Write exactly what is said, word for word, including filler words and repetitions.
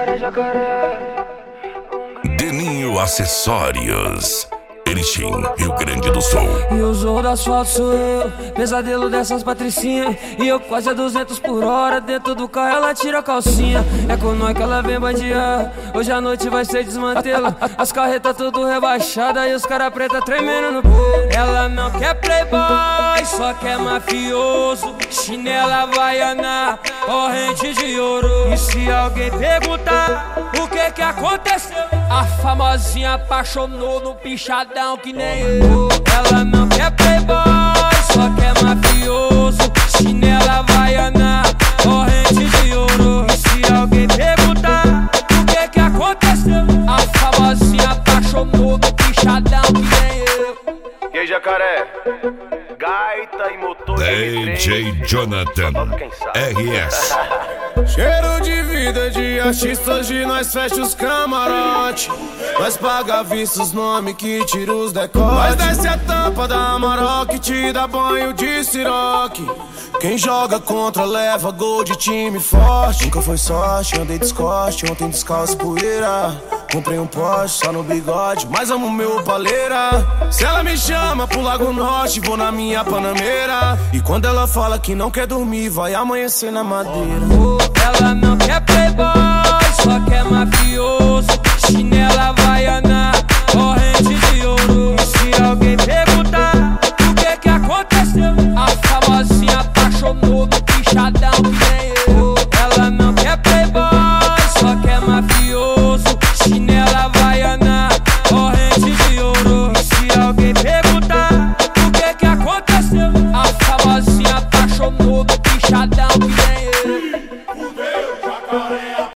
jacaré, jacaré. Deninho Acessórios, Erechim, Rio Grande do Sul. E o zorro do asfalto sou eu, pesadelo dessas patricinhas. E eu quase a duzentos por hora, dentro do carro ela tira a calcinha. É com nós que ela vem bandear, hoje a noite vai ser desmantela. As carretas tudo rebaixadas e os cara preta tremendo no bolo. Ela não quer playboy, só quer mafioso. Chinela havaiana, corrente de ouro. E se alguém perguntar o que que aconteceu, a famosinha apaixonou no pichadão que nem eu. Ela não quer playboy, só quer mafioso. Chinela havaiana, corrente de ouro. E se alguém perguntar o que que aconteceu, a famosinha apaixonou no pichadão que nem eu. E aí, jacaré? Gaita e motor D J Jonathan R S. Cheiro de vida de artista, hoje nós fecha os camarote. Nós paga vista os nomes que tira os decotes. Nós desce a tampa da Amarok, te dá banho de siroque. Quem joga contra leva gol de time forte. Nunca foi sorte, andei descoste, ontem descalço poeira. Comprei um Porsche só no bigode, mas amo meu paleira. Se ela me chama pro Lago Norte, vou na minha Panameira. E quando ela fala que não quer dormir, vai amanhecer na madeira. Ela não quer playboy, só quer mafioso. Chinela havaiana, corrente de ouro. E se alguém perguntar o que que aconteceu, a famosinha apaixonou no pichadão que nem eu. Ela não quer playboy, só quer mafioso. Chinela havaiana, corrente de ouro. E se alguém perguntar o que que aconteceu, a famosinha apaixonou no pichadão que nem eu.